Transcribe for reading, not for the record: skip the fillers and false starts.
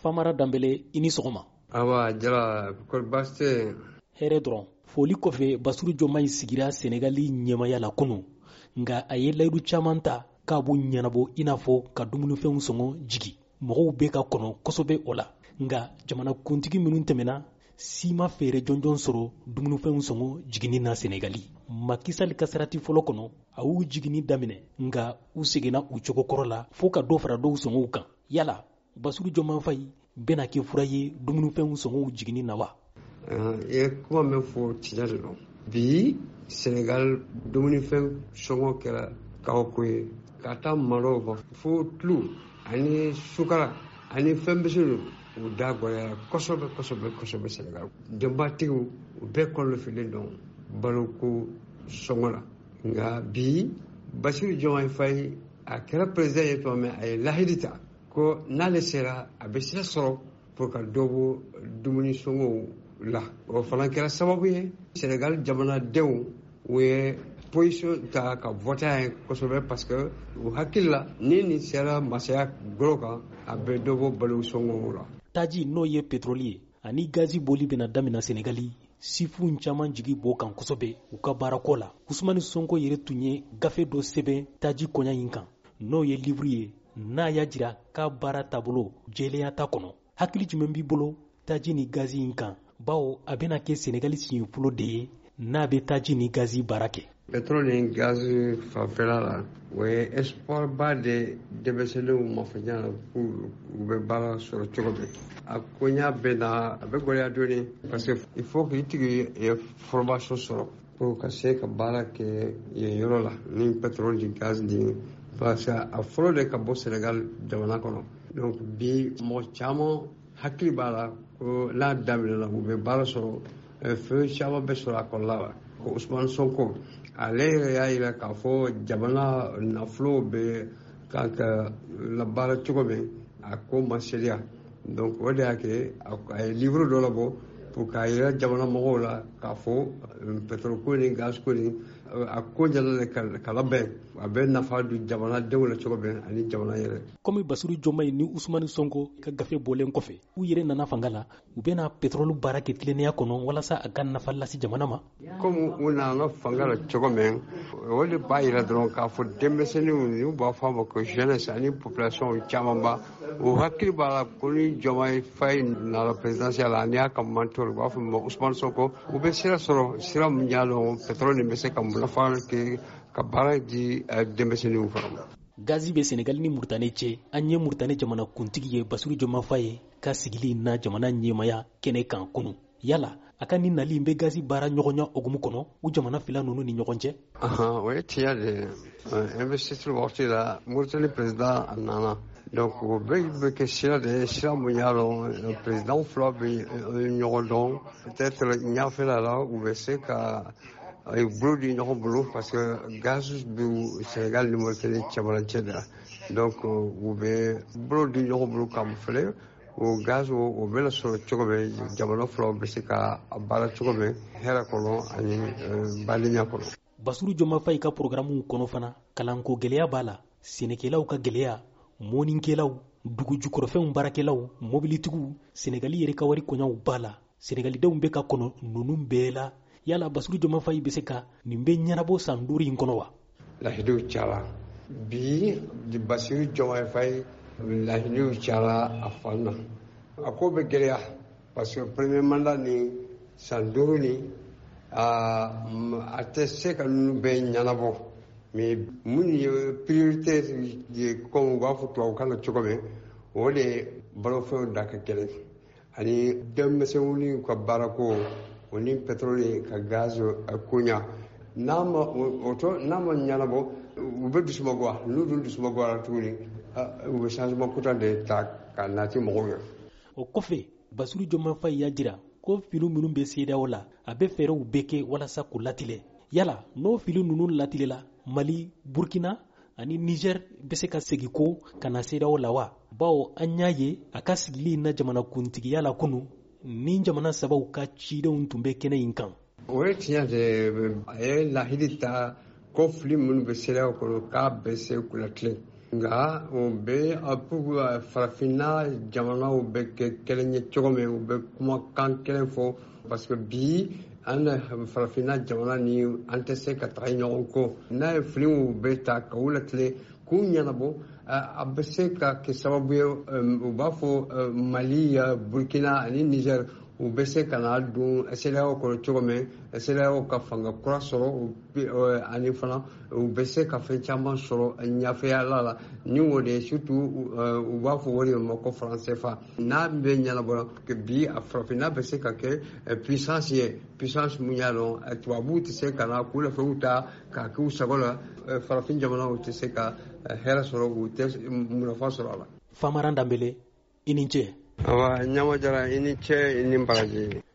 Famara Dambele i ni sɔgɔma. Awa jara kɔri baasi tɛ. Hɛrɛ dɔrɔn. Foli kɔfɛ Basiru Jɔmayi sigira Senegali ɲɛmaya la kunu nka a ye layidu caman ta k'a b'u ɲɛnabɔ i n'a fɔ ka dumunifɛnw sɔngɔ jigi. Mɔgɔw bɛ ka kɔnɔ kosɛbɛ o la nka jamanakuntigi minnu tɛmɛna si ma fɛɛrɛ jɔnjɔn sɔrɔ dumunifɛnw sɔngɔ jiginni na Senegali. Macky Sall ka sarati fɔlɔ kɔnɔ a y'u jiginni daminɛ nka u seginna u cogo kɔrɔ la fo ka dɔ fara dɔw sɔngɔw kan. Yala Basiru Jɔmayi Fayi bɛna kɛ fura ye dumunifɛnw sɔngɔw jiginni na wa? I ye kuma min fɔ tiɲɛ de don. Bi Senegal dumunifɛn sɔngɔ kɛra kabako ye ka taa malo ma fo tulu ani sukara ani fɛn bɛsiw u da gɔlɛyara kosɛbɛ Senegal. Denbatigiw u bɛɛ kɔlɔsilen don baloko sɔngɔ la nka bi Basiru Jɔmayi Fayi a kɛra président ye tuma min a ye lahidi ta ko n'ale sera a bɛ sira sɔrɔ pour ka dɔ bɔ dumuni sɔngɔw la. O fana kɛra sababu ye Senegal jamanadenw u ye position ta ka vote a ye kosɛbɛ parce que u hakili la ni nin sera masaya golo kan a bɛ dɔ bɔ balo sɔngɔw la. Taji n'o ye pétrole ye ani gazi boli bɛna damina Senegali sifu caman jigi b'o kan kosɛbɛ u ka baarako la. Usumani Sonko yɛrɛ tun ye gafe dɔ sɛbɛn Taji koɲa in kan n'o ye livre ye n'a y'a jira k'a baara taabolo jɛlenya t'a kɔnɔ. Hakili jumɛn b'i bolo Taji ni gazi in kan bawo a bɛna kɛ Senegali siɲɛfɔlɔ de ye n'a bɛ Taji ni gazi baara kɛ. Pétrole ni gazi fanfɛla la o ye espoir ba de denmisɛnninw mafaɲa la u bɛ baara sɔrɔ cogo min. A koɲa bɛ na a bɛ gɛlɛya dɔɔni parce que il faut que i tigi ye formation sɔrɔ pour ka se ka baara kɛ yen yɔrɔ la ni pétrole ni gaz ni parce que a fɔlɔ de ka bɔ Senegal jamana kɔnɔ. Donc bi mɔgɔ caman hakili b'a la ko n'a daminɛna u bɛ baara sɔrɔ fɛn caman bɛ sɔrɔ a kɔnɔna la. Ko Usmane Sonko ale yɛrɛ y'a jira k'a fɔ jamana nafolo bɛ kan ka labaara cogo min a ko ma seliya. Donc o de y'a kɛ a ye livre dɔ labɔ pour k'a jira jamana mɔgɔw la k'a fɔ pétrole ko ni gaz ko ni a ko ɲɛna ka labɛn a bɛ nafa don jamanadenw la cogo min ani jamana yɛrɛ. Komi Basiru Jɔmayi ni Usumani Sonko ka gafe bɔlen kɔfɛ u yɛrɛ nana fanga la u bɛna pétrole baara kɛ tilennenya kɔnɔ walasa a ka nafa lase jamana ma. Comme u nana fanga la cogo min o de b'a jira dɔrɔn k'a fɔ denmisɛnninw n'u b'a fɔ a ma ko jeunesse ani population caman ba u hakili b'a la ko ni Jɔmayi Fayi nana présidentielle la ani y'a ka manto u b'a fɔ ma Usumani Sonko u bɛ sira sɔrɔ sira min y'a dɔn pétrole nin bɛ se ka nafa kɛ ka baara di denmisɛnninw fana. Gazi bɛ Senegali ni Mauritanie cɛ an ye Mauritanie jamanakuntigi ye Basiru Jɔmayi Fayi ka sigili na jamana ɲɛmaya kɛnɛ kan kunu. Yala a ka ni nali in bɛ gazi baara ɲɔgɔnya hokumu kɔnɔ u jamana fila ninnu ni ɲɔgɔn cɛ. O ye tiɲɛ de ye investiture wagati la Mauritanie président a nana donc o bɛ kɛ sira de ye sira mun y'a dɔn président fila bɛ ɲɔgɔn dɔn peut-être ɲɛfɛla la u bɛ se ka a ye bolo di ɲɔgɔn bolo parce que gaz bɛ Senegal ni Mauritanie cɛmancɛ de la donc u bɛ bolo di ɲɔgɔn bolo ka mun fɛnɛ o gaz o bɛna sɔrɔ cogo min jamana filaw bɛ se ka baara cogo min hɛrɛ kɔnɔ ani badenya kɔnɔ. Basiru Jɔmayi Fayi ka programme kɔnɔ fana kalanko gɛlɛya b'a la sɛnɛkɛlaw ka gɛlɛya mɔnnikɛlaw dugu jukɔrɔfɛnw baarakɛlaw mobilitigiw Senegali yɛrɛ ka wari kɔɲɔw b'a la Senegalidenw bɛ ka kɔnɔ ninnu bɛɛ la. Yala Basiru Jɔmayi Fayi bɛ se ka nin bɛ ɲɛnabɔ san 5 in kɔnɔ wa? Lahidiw cayara bi Basiru Jɔmayi Fayi lahidiw cayara a fan na a ko bɛ gɛlɛya parce que premier mandat ni san 5 ni a tɛ se ka ninnu bɛɛ ɲɛnabɔ mais mun ye priorité ye comme u b'a fɔ tubabukan na cogo min o de ye balofɛnw da ka gɛlɛn ani denmisɛnninw ka baarako o ni pétrole ka gaz koɲa n'a ma ɲɛnabɔ u bɛ dusumagɔ n'u dun dusumagɔra tuguni u bɛ changement kuta de ta ka nati mɔgɔw ye. O kɔfɛ Basiru Jɔmayi Fayi y'a jira ko fili minnu bɛ CEDEAO la a bɛ fɛɛrɛw bɛɛ kɛ walasa k'u latilɛ. Yala n'o fili ninnu latilela Mali, Burkina ani Niger bɛ se ka segin ko ka na CEDEAO la wa? Bawo an y'a ye a ka sigili na jamanakuntigiya la kunu ni jamana sabaw ka cidenw tun bɛ kɛnɛ in kan. O ye tiɲɛ de a ye lahidi ta ko fili minnu bɛ CEDEAO kɔnɔ k'a bɛ se k'u latilen nka o bɛ pour farafinna jamanaw bɛ kɛ kelen ye cogo min u bɛ kumakan kelen fɔ parce que bi an farafinna jamana ni an tɛ se ka taga ɲɔgɔn kɔ n'a ye filiw bɛ ta ka u latile k'u ɲɛnabɔ a bɛ se ka kɛ sababu ye u b'a fɔ Mali Burkina ani Niger u bɛ se ka na don CEDEAO kɔnɔ cogo min CEDEAO ka fanga kura sɔrɔ ani fana u bɛ se ka fɛn caman sɔrɔ ɲafeyala la ni o de surtout u b'a fɔ o de ma ko franc CFA n'a bɛ ɲɛnabɔ bi a farafinna bɛ se ka kɛ puissance ye puissance mun y'a dɔn tubabuw tɛ se ka na k'u lafɛnw ta k'a k'u sago la farafin jamanaw tɛ se ka hɛrɛ sɔrɔ u tɛ munafa sɔrɔ a la. Famaran Danbele i ni ce. Awa Ɲama Jara i ni ce i ni baraji.